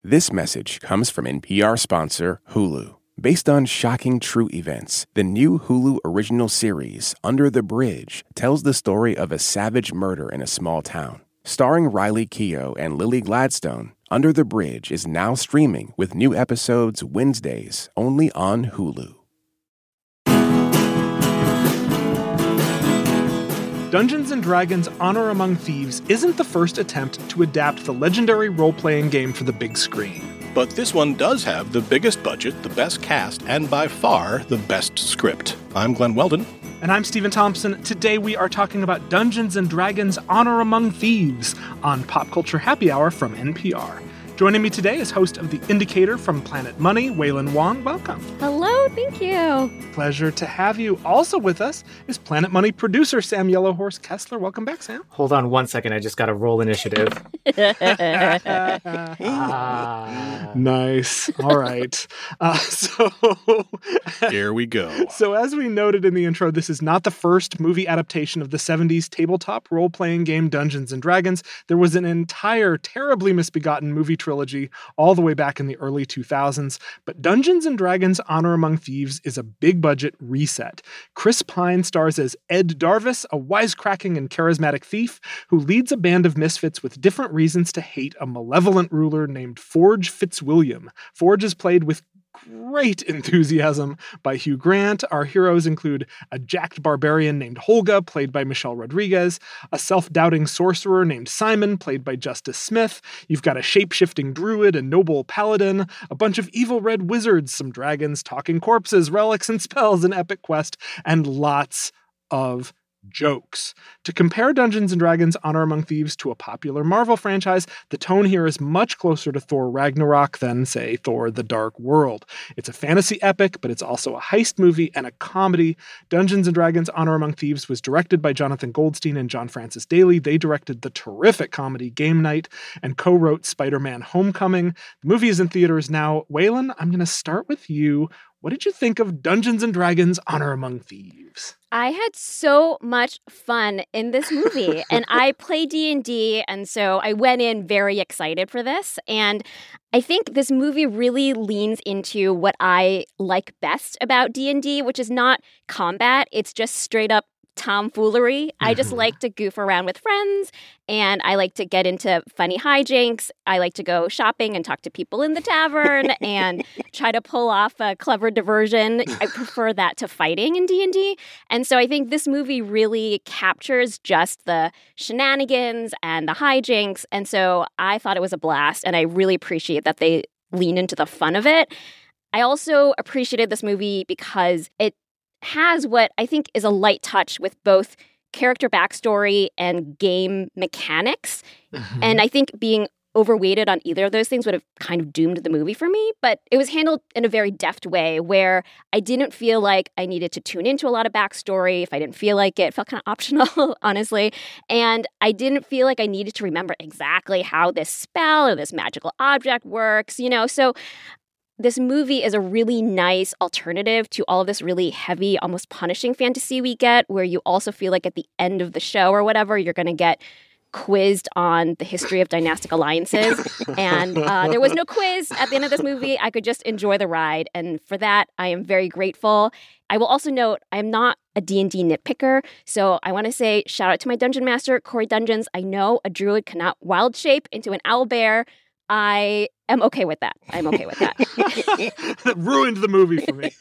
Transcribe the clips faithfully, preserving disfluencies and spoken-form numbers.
This message comes from N P R sponsor Hulu. Based on shocking true events, the new Hulu original series, Under the Bridge, tells the story of a savage murder in a small town. Starring Riley Keough and Lily Gladstone, Under the Bridge is now streaming with new episodes Wednesdays only on Hulu. Dungeons and Dragons: Honor Among Thieves isn't the first attempt to adapt the legendary role-playing game for the big screen. But this one does have the biggest budget, the best cast, and by far the best script. I'm Glenn Weldon. And I'm Stephen Thompson. Today we are talking about Dungeons and Dragons: Honor Among Thieves on Pop Culture Happy Hour from N P R. Joining me today is host of The Indicator from Planet Money, Waylon Wong. Welcome. Hello, thank you. Pleasure to have you. Also with us is Planet Money producer Sam Yellowhorse Kessler. Welcome back, Sam. Hold on one second. I just got to roll initiative. ah. Nice. All right. Uh, so here we go. So as we noted in the intro, this is not the first movie adaptation of the seventies tabletop role-playing game Dungeons and Dragons. There was an entire terribly misbegotten movie trilogy all the way back in the early two thousands, but Dungeons and Dragons: Honor Among Thieves is a big-budget reset. Chris Pine stars as Ed Darvis, a wisecracking and charismatic thief who leads a band of misfits with different reasons to hate a malevolent ruler named Forge Fitzwilliam. Forge is played with great enthusiasm by Hugh Grant. Our heroes include a jacked barbarian named Holga, played by Michelle Rodriguez, a self-doubting sorcerer named Simon, played by Justice Smith. You've got a shape-shifting druid, a noble paladin, a bunch of evil red wizards, some dragons, talking corpses, relics, and spells, an epic quest, and lots of jokes. To compare Dungeons and Dragons: Honor Among Thieves to a popular Marvel franchise, the tone here is much closer to Thor Ragnarok than, say, Thor: The Dark World. It's a fantasy epic, but it's also a heist movie and a comedy. Dungeons and Dragons: Honor Among Thieves was directed by Jonathan Goldstein and John Francis Daley. They directed the terrific comedy Game Night and co-wrote Spider-Man: Homecoming. The movie is in theaters now. Waylon, I'm going to start with you. What did you think of Dungeons and Dragons: Honor Among Thieves? I had so much fun in this movie, and I play D and D, and so I went in very excited for this. And I think this movie really leans into what I like best about D and D, which is not combat. It's just straight up tomfoolery. I just like to goof around with friends, and I like to get into funny hijinks. I like to go shopping and talk to people in the tavern and try to pull off a clever diversion. I prefer that to fighting in D and D. And so I think this movie really captures just the shenanigans and the hijinks. And so I thought it was a blast, and I really appreciate that they lean into the fun of it. I also appreciated this movie because it has what I think is a light touch with both character backstory and game mechanics. Mm-hmm. And I think being overweighted on either of those things would have kind of doomed the movie for me. But it was handled in a very deft way where I didn't feel like I needed to tune into a lot of backstory. If I didn't feel like it, it felt kind of optional, honestly. And I didn't feel like I needed to remember exactly how this spell or this magical object works, you know? So this movie is a really nice alternative to all of this really heavy, almost punishing fantasy we get, where you also feel like at the end of the show or whatever, you're going to get quizzed on the history of dynastic alliances. And uh, there was no quiz at the end of this movie. I could just enjoy the ride. And for that, I am very grateful. I will also note, I am not a D and D nitpicker. So I want to say shout out to my dungeon master, Corey Dungeons. I know a druid cannot wild shape into an owlbear. I am okay with that. I'm okay with that. That ruined the movie for me.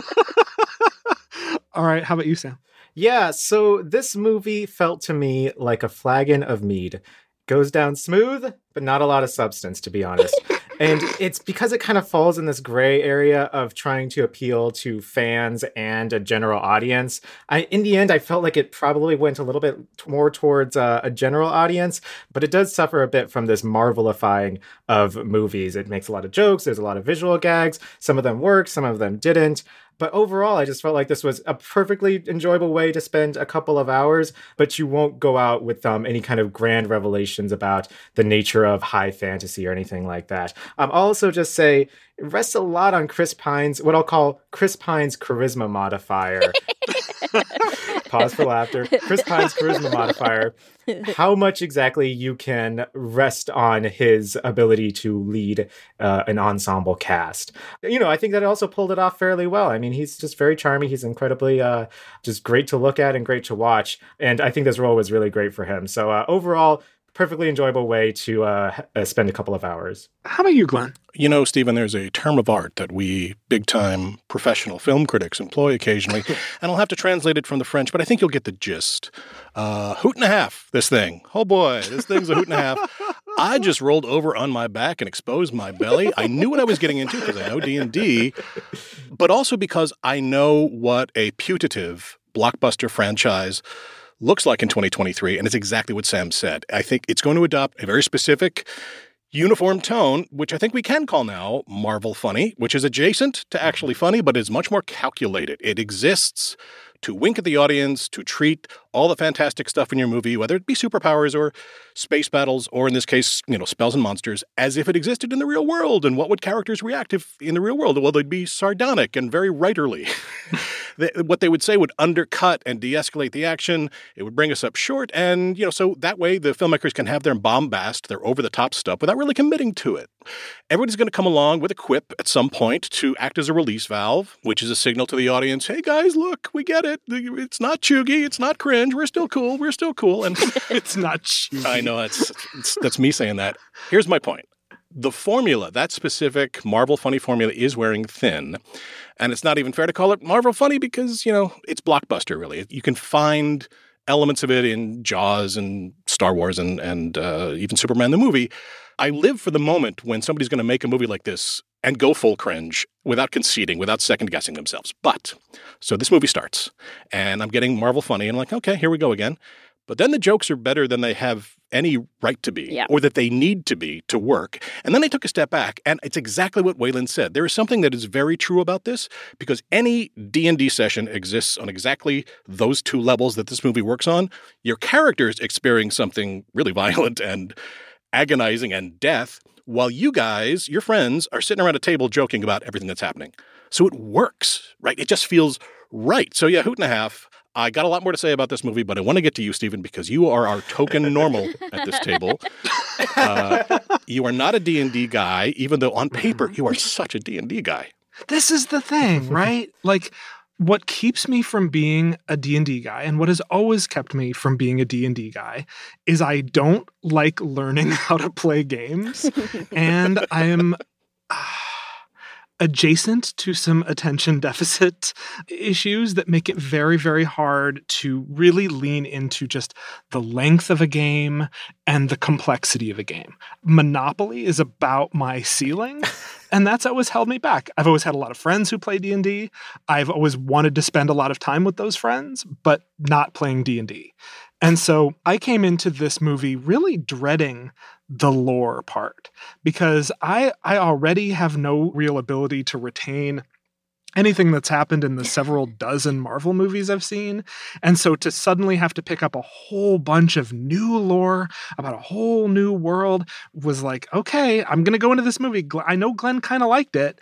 All right. How about you, Sam? Yeah, so this movie felt to me like a flagon of mead. Goes down smooth, but not a lot of substance, to be honest. And it's because it kind of falls in this gray area of trying to appeal to fans and a general audience. I, in the end, I felt like it probably went a little bit more towards uh, a general audience, but it does suffer a bit from this Marvelifying of movies. It makes a lot of jokes. There's a lot of visual gags. Some of them work, some of them didn't. But overall, I just felt like this was a perfectly enjoyable way to spend a couple of hours, but you won't go out with um, any kind of grand revelations about the nature of high fantasy or anything like that. Um, I'll also just say it rests a lot on Chris Pine's, what I'll call Chris Pine's charisma modifier. pause for laughter, Chris Pine's charisma modifier, how much exactly you can rest on his ability to lead uh, an ensemble cast. You know, I think that it also pulled it off fairly well. I mean, he's just very charming. He's incredibly uh, just great to look at and great to watch. And I think this role was really great for him. So uh, overall, perfectly enjoyable way to uh, spend a couple of hours. How about you, Glenn? You know, Stephen, there's a term of art that we big-time professional film critics employ occasionally, and I'll have to translate it from the French, but I think you'll get the gist. Uh, hoot and a half, this thing. Oh boy, this thing's a hoot and a half. I just rolled over on my back and exposed my belly. I knew what I was getting into because I know D and D, but also because I know what a putative blockbuster franchise looks like in twenty twenty-three, and it's exactly what Sam said. I think it's going to adopt a very specific uniform tone, which I think we can call now Marvel funny, which is adjacent to actually funny, but is much more calculated. It exists to wink at the audience, to treat all the fantastic stuff in your movie, whether it be superpowers or space battles, or in this case, you know, spells and monsters, as if it existed in the real world. And what would characters react if in the real world? Well, they'd be sardonic and very writerly. they, what they would say would undercut and de-escalate the action. It would bring us up short. And, you know, so that way the filmmakers can have their bombast, their over-the-top stuff, without really committing to it. Everybody's going to come along with a quip at some point to act as a release valve, which is a signal to the audience, hey, guys, look, we get it. It's not chuggy. It's not cringe. We're still cool. We're still cool. And it's not chuggy. I know. That's, it's, that's me saying that. Here's my point. The formula, that specific Marvel funny formula, is wearing thin. And it's not even fair to call it Marvel funny because, you know, it's blockbuster, really. You can find elements of it in Jaws and Star Wars and, and uh, even Superman the movie. I live for the moment when somebody's going to make a movie like this and go full cringe without conceding, without second-guessing themselves. But, so this movie starts, and I'm getting Marvel funny, and I'm like, okay, here we go again. But then the jokes are better than they have any right to be, yeah. or that they need to be to work. And then I took a step back, and it's exactly what Waylon said. There is something that is very true about this, because any D and D session exists on exactly those two levels that this movie works on. Your characters experience something really violent and agonizing and death, while you guys, your friends, are sitting around a table joking about everything that's happening. So it works, right? It just feels right. So yeah, hoot and a half. I got a lot more to say about this movie, but I want to get to you, Stephen, because you are our token normal at this table. Uh, you are not a D and D guy, even though on paper you are such a D and D guy. This is the thing, right? Like, what keeps me from being a D and D guy, and what has always kept me from being a D and D guy, is I don't like learning how to play games, and I am uh, adjacent to some attention deficit issues that make it very, very hard to really lean into just the length of a game and the complexity of a game. Monopoly is about my ceiling. And that's always held me back. I've always had a lot of friends who play D and D. I've always wanted to spend a lot of time with those friends, but not playing D and D. And so I came into this movie really dreading the lore part because I, I already have no real ability to retain anything that's happened in the several dozen Marvel movies I've seen. And so to suddenly have to pick up a whole bunch of new lore about a whole new world was like, okay, I'm going to go into this movie. I know Glenn kind of liked it.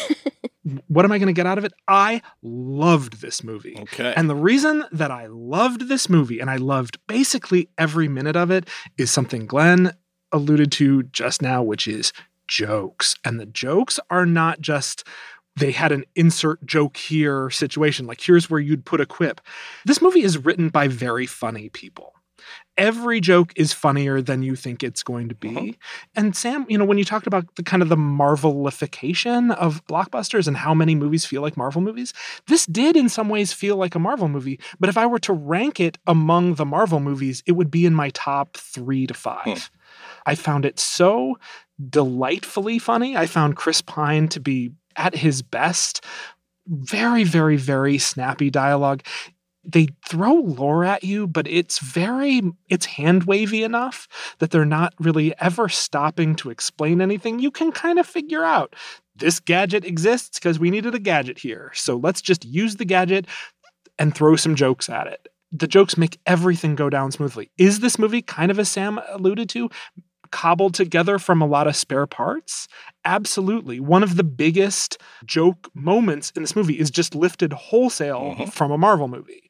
What am I going to get out of it? I loved this movie. Okay. And the reason that I loved this movie, and I loved basically every minute of it, is something Glenn alluded to just now, which is jokes. And the jokes are not just they had an insert joke here situation, like here's where you'd put a quip. This movie is written by very funny people. Every joke is funnier than you think it's going to be. Uh-huh. And Sam, you know, when you talked about the kind of the Marvelification of blockbusters and how many movies feel like Marvel movies, this did in some ways feel like a Marvel movie. But if I were to rank it among the Marvel movies, it would be in my top three to five. Hmm. I found it so delightfully funny. I found Chris Pine to be at his best. Very, very, very snappy dialogue. They throw lore at you, but it's very, it's hand wavy enough that they're not really ever stopping to explain anything. You can kind of figure out this gadget exists because we needed a gadget here. So let's just use the gadget and throw some jokes at it. The jokes make everything go down smoothly. Is this movie kind of, as Sam alluded to, cobbled together from a lot of spare parts? Absolutely. One of the biggest joke moments in this movie is just lifted wholesale mm-hmm. from a Marvel movie.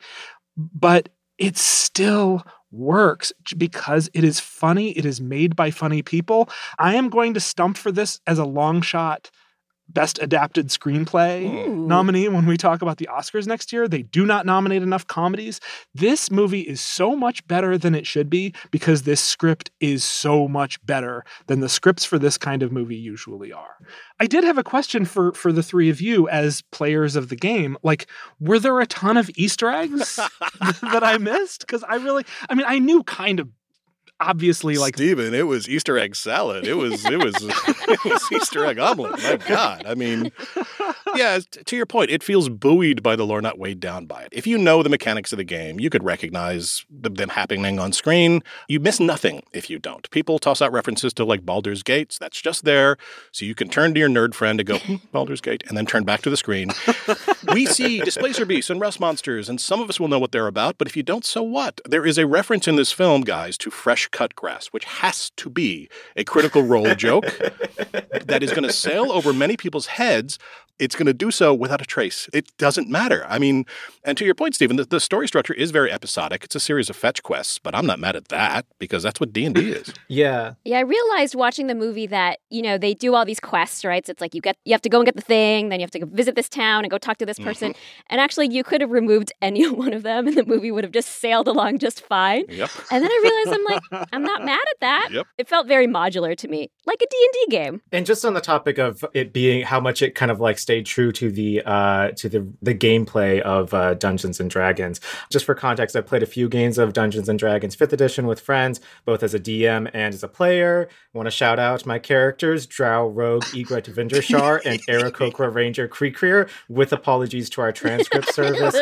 but it still works because it is funny. It is made by funny people. I am going to stump for this as a long shot Best Adapted Screenplay Ooh. nominee when we talk about the Oscars next year. They do not nominate enough comedies. This movie is so much better than it should be because this script is so much better than the scripts for this kind of movie usually are. I did have a question for, for the three of you as players of the game. Like, were there a ton of Easter eggs that I missed? Because I really, I mean, I knew kind of obviously, like, Steven, it was Easter egg salad. It was it was it was Easter egg omelet. My God. I mean, yeah, t- to your point, it feels buoyed by the lore, not weighed down by it. If you know the mechanics of the game, you could recognize the, them happening on screen. You miss nothing if you don't. People toss out references to like Baldur's Gate. That's just there. So you can turn to your nerd friend and go, hmm, Baldur's Gate, and then turn back to the screen. We see Displacer Beasts and Rust Monsters, and some of us will know what they're about, but if you don't, so what? There is a reference in this film, guys, to fresh cut grass, which has to be a Critical Role joke that is going to sail over many people's heads. It's going to do so without a trace. It doesn't matter. I mean, and to your point, Stephen, the, the story structure is very episodic. It's a series of fetch quests, but I'm not mad at that because that's what D and D is. Yeah. Yeah, I realized watching the movie that, you know, they do all these quests, right? So it's like you get you have to go and get the thing, then you have to go visit this town and go talk to this person. Mm-hmm. And actually, you could have removed any one of them and the movie would have just sailed along just fine. Yep. And then I realized I'm like, I'm not mad at that. Yep. It felt very modular to me, like a D and D game. And just on the topic of it being how much it kind of like stayed true to the uh, to the the gameplay of uh, Dungeons and Dragons. Just for context, I've played a few games of Dungeons and Dragons fifth edition with friends, both as a D M and as a player. I want to shout out my characters, Drow Rogue Egret Vindershar and Aarakocra Ranger Creekreer, with apologies to our transcript service.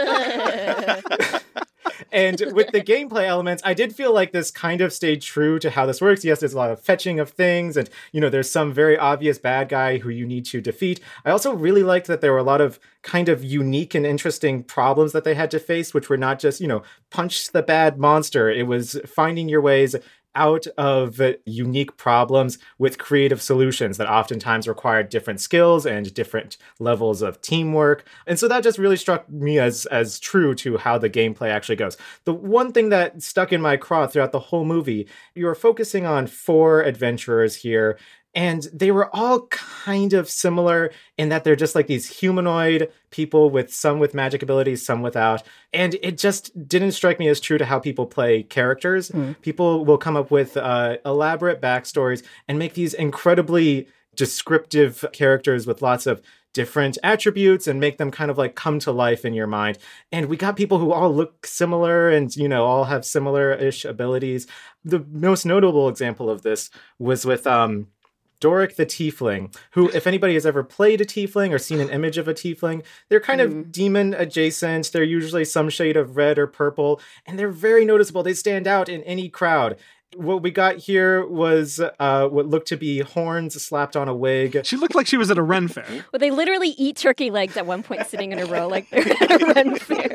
And with the gameplay elements, I did feel like this kind of stayed true to how this works. Yes, there's a lot of fetching of things, and, you know, there's some very obvious bad guy who you need to defeat. I also really liked that there were a lot of kind of unique and interesting problems that they had to face, which were not just, you know, punch the bad monster. It was finding your ways out of unique problems with creative solutions that oftentimes required different skills and different levels of teamwork. And so that just really struck me as as true to how the gameplay actually goes. The one thing that stuck in my craw throughout the whole movie, you are focusing on four adventurers here, and they were all kind of similar in that they're just like these humanoid people with some with magic abilities, some without. And it just didn't strike me as true to how people play characters. Mm. People will come up with uh, elaborate backstories and make these incredibly descriptive characters with lots of different attributes and make them kind of like come to life in your mind. And we got people who all look similar and, you know, all have similar-ish abilities. The most notable example of this was with um, Doric the Tiefling, who, if anybody has ever played a Tiefling or seen an image of a Tiefling, they're kind mm. of demon adjacent. They're usually some shade of red or purple, and they're very noticeable. They stand out in any crowd. What we got here was uh, what looked to be horns slapped on a wig. She looked like she was at a Ren fair. Well, they literally eat turkey legs at one point sitting in a row like they're at a Ren fair.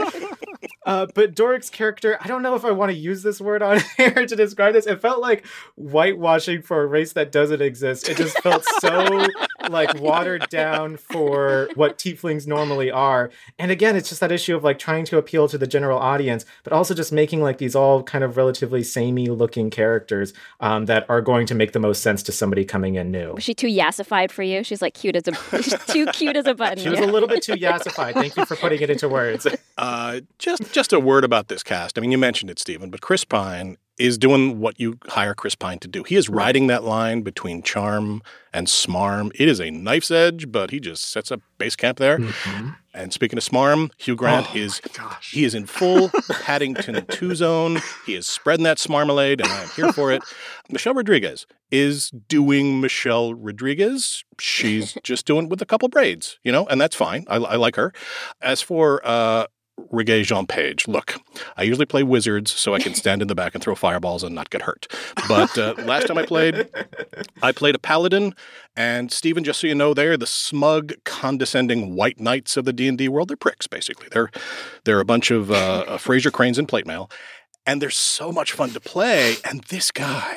Uh, but Doric's character, I don't know if I want to use this word on here to describe this. It felt like whitewashing for a race that doesn't exist. It just felt so like watered down for what tieflings normally are. And again, it's just that issue of like trying to appeal to the general audience, but also just making like these all kind of relatively samey looking characters um, that are going to make the most sense to somebody coming in new. Was she too yassified for you? She's like cute as a she's too cute as a button. She was yeah. a little bit too yassified. Thank you for putting it into words. Uh, just Just a word about this cast. I mean, you mentioned it, Stephen, but Chris Pine is doing what you hire Chris Pine to do. He is riding that line between charm and smarm. It is a knife's edge, but he just sets up base camp there. Mm-hmm. And speaking of smarm, Hugh Grant oh, is he is in full Paddington two zone. He is spreading that smarmalade, and I'm here for it. Michelle Rodriguez is doing Michelle Rodriguez. She's just doing with a couple braids, you know, and that's fine. I, I like her. As for uh, Regé-Jean Page, look, I usually play wizards so I can stand in the back and throw fireballs and not get hurt. But uh, last time I played, I played a paladin. And Stephen, just so you know, they're the smug, condescending white knights of the D and D world. They're pricks, basically. They're they're a bunch of uh, Fraser Cranes in plate mail. And they're so much fun to play. And this guy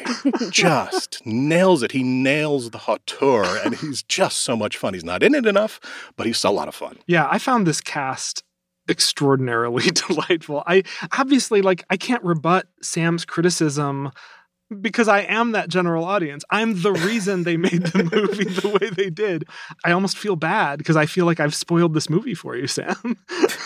just nails it. He nails the hauteur, and he's just so much fun. He's not in it enough, but he's a lot of fun. Yeah, I found this cast extraordinarily delightful. I obviously, like, I can't rebut Sam's criticism because I am that general audience. I'm the reason they made the movie the way they did. I almost feel bad because I feel like I've spoiled this movie for you, Sam.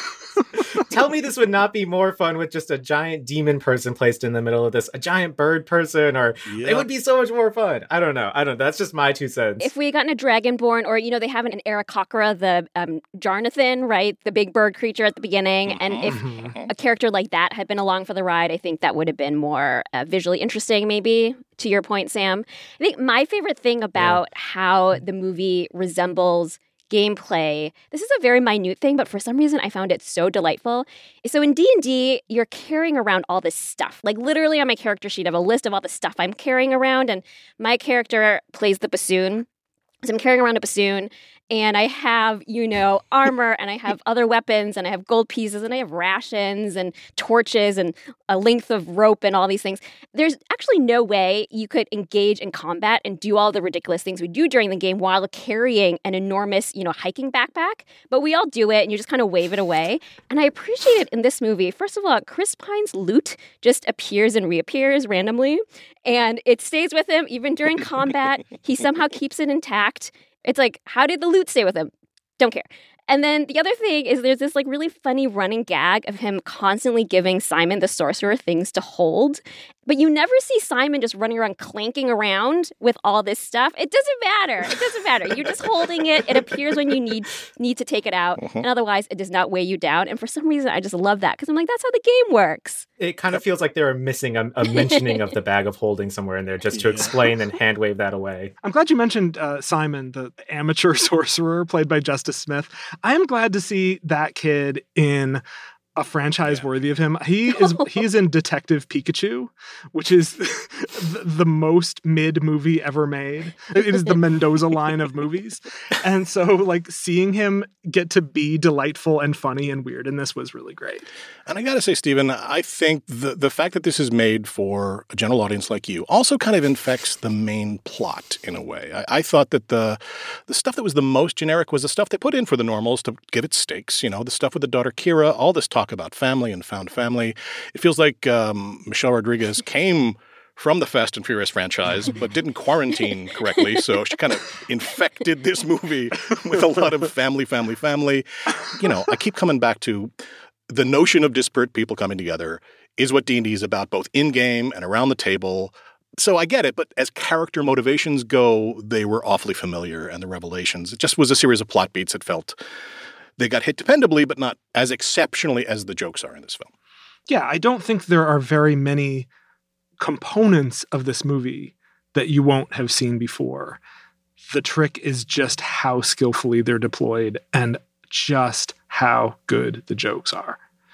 Tell me this would not be more fun with just a giant demon person placed in the middle of this, a giant bird person, or yep. It would be so much more fun. I don't know. I don't know. That's just my two cents. If we had gotten a Dragonborn, or, you know, they have an Aarakocra, the um, Jarnathan, right? The big bird creature at the beginning. Mm-hmm. And if a character like that had been along for the ride, I think that would have been more uh, visually interesting, maybe, to your point, Sam. I think my favorite thing about yeah. how the movie resembles gameplay, this is a very minute thing, but for some reason I found it so delightful. So in D and D, you're carrying around all this stuff. Like, literally on my character sheet, I have a list of all the stuff I'm carrying around, and my character plays the bassoon. So I'm carrying around a bassoon, and I have, you know, armor, and I have other weapons, and I have gold pieces, and I have rations and torches and a length of rope and all these things. There's actually no way you could engage in combat and do all the ridiculous things we do during the game while carrying an enormous, you know, hiking backpack. But we all do it, and you just kind of wave it away. And I appreciate it in this movie. First of all, Chris Pine's loot just appears and reappears randomly, and it stays with him even during combat. He somehow keeps it intact. It's like, how did the loot stay with him? Don't care. And then the other thing is there's this like really funny running gag of him constantly giving Simon the sorcerer things to hold. But you never see Simon just running around clanking around with all this stuff. It doesn't matter. It doesn't matter. You're just holding it. It appears when you need need to take it out. Mm-hmm. And otherwise, it does not weigh you down. And for some reason, I just love that because I'm like, that's how the game works. It kind of feels like they were missing a, a mentioning of the bag of holding somewhere in there just to explain and hand wave that away. I'm glad you mentioned uh, Simon, the amateur sorcerer played by Justice Smith. I am glad to see that kid in a franchise yeah. worthy of him. He is he is in Detective Pikachu, which is the, the most mid movie ever made. It is the Mendoza line of movies. And so like seeing him get to be delightful and funny and weird in this was really great. And I got to say, Stephen, I think the the fact that this is made for a general audience like you also kind of infects the main plot in a way. I, I thought that the the stuff that was the most generic was the stuff they put in for the normals to give it stakes. You know, the stuff with the daughter Kira, all this talk about family and found family. It feels like um, Michelle Rodriguez came from the Fast and Furious franchise, but didn't quarantine correctly. So she kind of infected this movie with a lot of family, family, family. You know, I keep coming back to the notion of disparate people coming together is what D and D is about, both in-game and around the table. So I get it, but as character motivations go, they were awfully familiar, and the revelations, it just was a series of plot beats that felt they got hit dependably, but not as exceptionally as the jokes are in this film. Yeah, I don't think there are very many components of this movie that you won't have seen before. The trick is just how skillfully they're deployed and just how good the jokes are.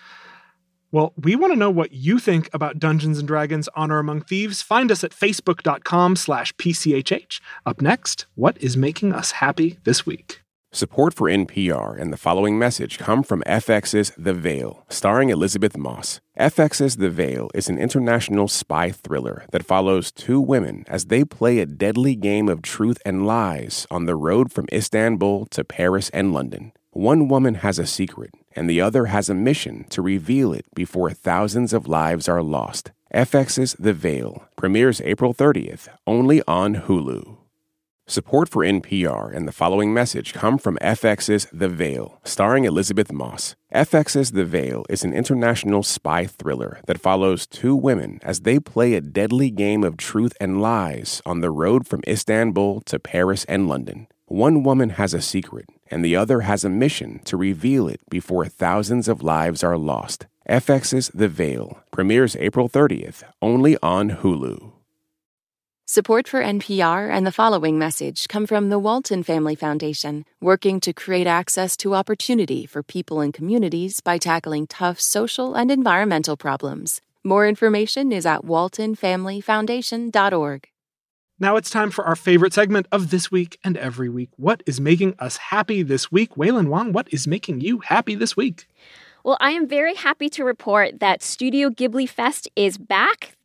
Well, we want to know what you think about Dungeons and Dragons Honor Among Thieves. Find us at facebook.com slash PCHH. Up next, what is making us happy this week? Support for N P R and the following message come from F X's The Veil, starring Elizabeth Moss. F X's The Veil is an international spy thriller that follows two women as they play a deadly game of truth and lies on the road from Istanbul to Paris and London. One woman has a secret, and the other has a mission to reveal it before thousands of lives are lost. F X's The Veil premieres April thirtieth, only on Hulu. Support for N P R and the following message come from F X's The Veil, starring Elizabeth Moss. F X's The Veil is an international spy thriller that follows two women as they play a deadly game of truth and lies on the road from Istanbul to Paris and London. One woman has a secret, and the other has a mission to reveal it before thousands of lives are lost. F X's The Veil premieres April thirtieth, only on Hulu. Support for N P R and the following message come from the Walton Family Foundation, working to create access to opportunity for people and communities by tackling tough social and environmental problems. More information is at walton family foundation dot org. Now it's time for our favorite segment of this week and every week. What is making us happy this week? Wailin Wong, what is making you happy this week? Well, I am very happy to report that Studio Ghibli Fest is back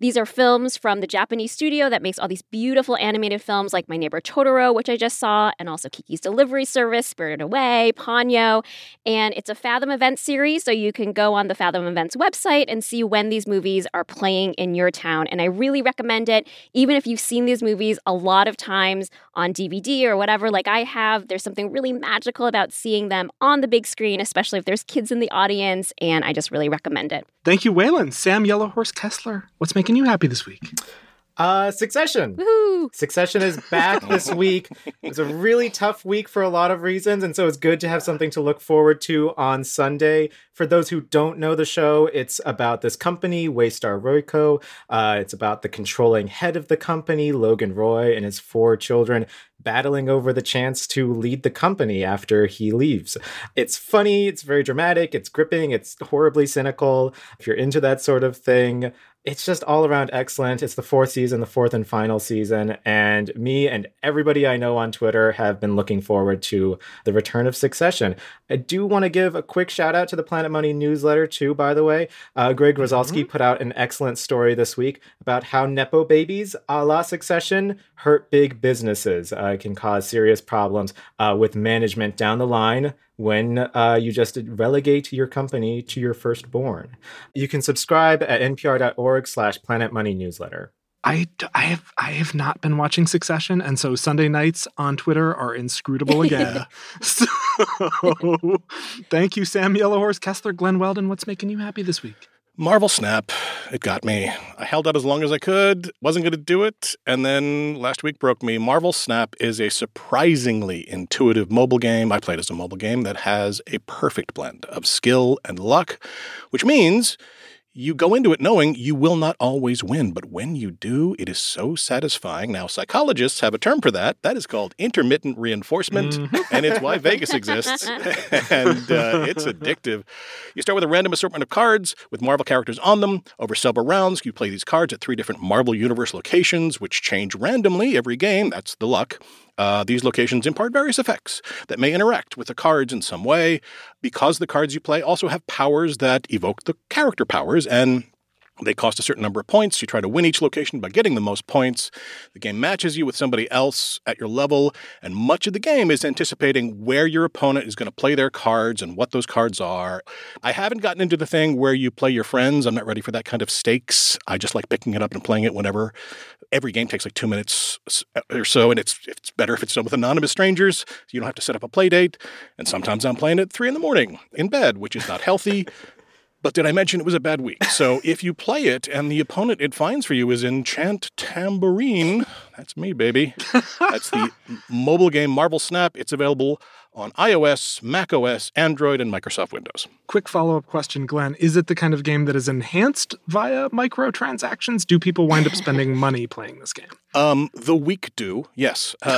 These are films from the Japanese studio that makes all these beautiful animated films like My Neighbor Totoro, which I just saw, and also Kiki's Delivery Service, Spirited Away, Ponyo. And it's a Fathom Events series, so you can go on the Fathom Events website and see when these movies are playing in your town. And I really recommend it, even if you've seen these movies a lot of times on D V D or whatever, like I have. There's something really magical about seeing them on the big screen, especially if there's kids in the audience, and I just really recommend it. Thank you, Waylon. Sam Yellowhorse Kessler, what's making you happy this week? Uh, Succession. Woohoo! Succession is back this week. It was a really tough week for a lot of reasons, and so it's good to have something to look forward to on Sunday. For those who don't know the show, it's about this company, Waystar Royco. Uh, it's about the controlling head of the company, Logan Roy, and his four children battling over the chance to lead the company after he leaves. It's funny, it's very dramatic, it's gripping, it's horribly cynical. If you're into that sort of thing, it's just all around excellent. It's the fourth season, the fourth and final season, and me and everybody I know on Twitter have been looking forward to the return of Succession. I do want to give a quick shout out to the Planet Money newsletter too, by the way. Uh, Greg Rosalsky mm-hmm. put out an excellent story this week about how Nepo babies, a la Succession, hurt big businesses. Uh, can cause serious problems uh, with management down the line when uh, you just relegate your company to your firstborn. You can subscribe at npr.org slash Planet Money newsletter. I, I have I have not been watching Succession, and so Sunday nights on Twitter are inscrutable again. So, thank you, Sam Yellowhorse Kessler. Glenn Weldon, what's making you happy this week? Marvel Snap. It got me. I held out as long as I could, wasn't going to do it, and then last week broke me. Marvel Snap is a surprisingly intuitive mobile game. I played as a mobile game that has a perfect blend of skill and luck, which means you go into it knowing you will not always win, but when you do, it is so satisfying. Now, psychologists have a term for that. That is called intermittent reinforcement, mm-hmm. and it's why Vegas exists, and uh, it's addictive. You start with a random assortment of cards with Marvel characters on them. Over several rounds, you play these cards at three different Marvel Universe locations, which change randomly every game. That's the luck. Uh, these locations impart various effects that may interact with the cards in some way. Because the cards you play also have powers that evoke the character powers, and they cost a certain number of points. You try to win each location by getting the most points. The game matches you with somebody else at your level, and much of the game is anticipating where your opponent is going to play their cards and what those cards are. I haven't gotten into the thing where you play your friends. I'm not ready for that kind of stakes. I just like picking it up and playing it whenever. Every game takes like two minutes or so, and it's it's better if it's done with anonymous strangers, so you don't have to set up a play date. And sometimes I'm playing at three in the morning in bed, which is not healthy. But did I mention it was a bad week? So if you play it and the opponent it finds for you is Enchant Tambourine, that's me, baby. That's the mobile game Marvel Snap. It's available on iOS, macOS, Android, and Microsoft Windows. Quick follow-up question, Glenn. Is it the kind of game that is enhanced via microtransactions? Do people wind up spending money playing this game? Um, the weak do, yes. Uh,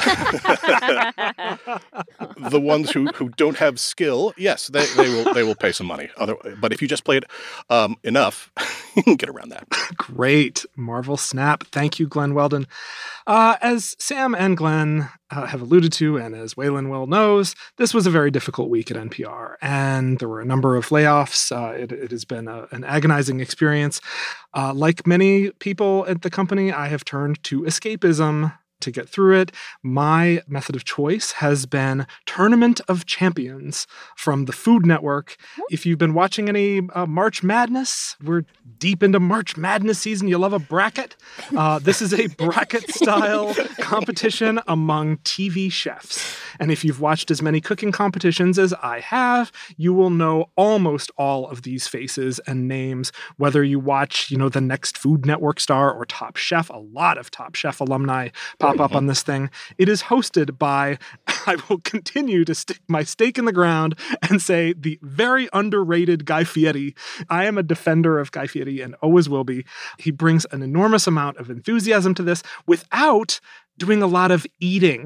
the ones who, who don't have skill, yes, they, they will they will pay some money. Other, but if you just play it um, enough, you can get around that. Great. Marvel Snap. Thank you, Glenn Weldon. Uh, as Sam and Glenn uh, have alluded to, and as Waylon well knows, this was a very difficult week at N P R, and there were a number of layoffs. Uh, it, it has been a, an agonizing experience. Uh, like many people at the company, I have turned to escapism to get through it. My method of choice has been Tournament of Champions from the Food Network. If you've been watching any uh, March Madness, we're deep into March Madness season. You love a bracket. Uh, this is a bracket-style competition among T V chefs. And if you've watched as many cooking competitions as I have, you will know almost all of these faces and names, whether you watch, you know, the next Food Network star or Top Chef. A lot of Top Chef alumni pop up on this thing. It is hosted by, I will continue to stick my stake in the ground and say, the very underrated Guy Fieri. I am a defender of Guy Fieri and always will be. He brings an enormous amount of enthusiasm to this without doing a lot of eating.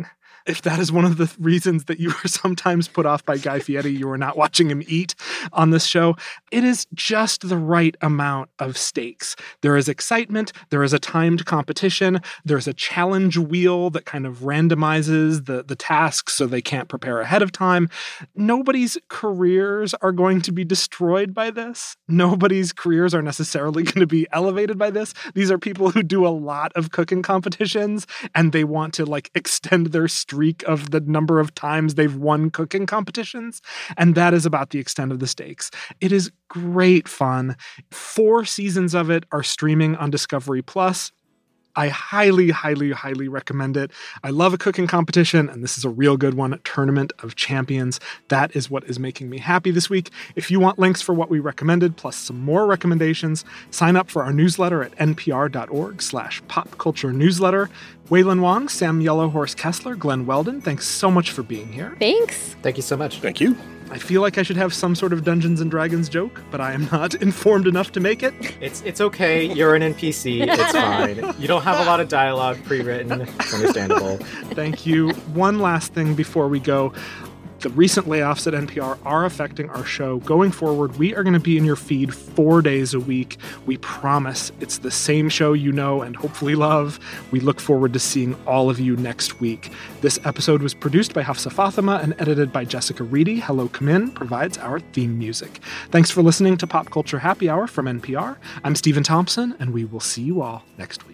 If that is one of the reasons that you are sometimes put off by Guy Fieri, you are not watching him eat on this show. It is just the right amount of stakes. There is excitement. There is a timed competition. There's a challenge wheel that kind of randomizes the, the tasks so they can't prepare ahead of time. Nobody's careers are going to be destroyed by this. Nobody's careers are necessarily going to be elevated by this. These are people who do a lot of cooking competitions, and they want to like extend their streak of the number of times they've won cooking competitions. And that is about the extent of the stakes. It is great fun. Four seasons of it are streaming on Discovery Plus. I highly, highly, highly recommend it. I love a cooking competition, and this is a real good one, Tournament of Champions. That is what is making me happy this week. If you want links for what we recommended, plus some more recommendations, sign up for our newsletter at npr.org slash popculture newsletter. Waylon Wong, Sam Yellowhorse Kessler, Glenn Weldon, thanks so much for being here. Thanks. Thank you so much. Thank you. I feel like I should have some sort of Dungeons and Dragons joke, but I am not informed enough to make it. It's it's okay. You're an N P C. It's fine. You don't have a lot of dialogue pre-written. It's understandable. Thank you. One last thing before we go. The recent layoffs at N P R are affecting our show. Going forward, we are going to be in your feed four days a week. We promise it's the same show you know and hopefully love. We look forward to seeing all of you next week. This episode was produced by Hafsa Fatima and edited by Jessica Reedy. Hello Come In provides our theme music. Thanks for listening to Pop Culture Happy Hour from N P R. I'm Stephen Thompson, and we will see you all next week.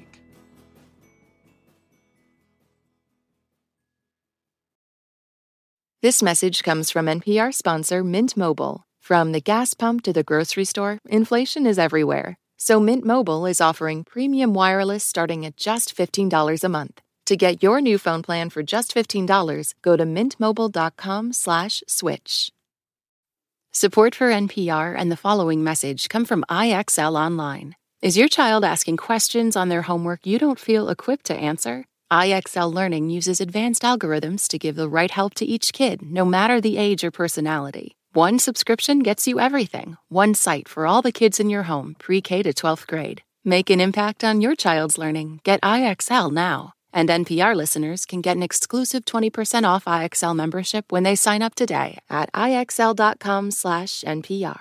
This message comes from N P R sponsor Mint Mobile. From the gas pump to the grocery store, inflation is everywhere. So Mint Mobile is offering premium wireless starting at just fifteen dollars a month. To get your new phone plan for just fifteen dollars, go to mintmobile.com slash switch. Support for N P R and the following message come from I X L Online. Is your child asking questions on their homework you don't feel equipped to answer? I X L Learning uses advanced algorithms to give the right help to each kid, no matter the age or personality. One subscription gets you everything. One site for all the kids in your home, pre-K to twelfth grade. Make an impact on your child's learning. Get I X L now. And N P R listeners can get an exclusive twenty percent off I X L membership when they sign up today at IXL.com slash NPR.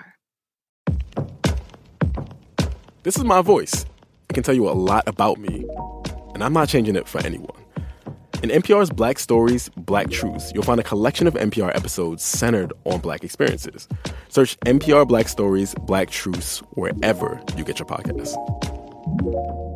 This is my voice. It can tell you a lot about me, and I'm not changing it for anyone. In N P R's Black Stories, Black Truths, you'll find a collection of N P R episodes centered on Black experiences. Search N P R Black Stories, Black Truths wherever you get your podcasts.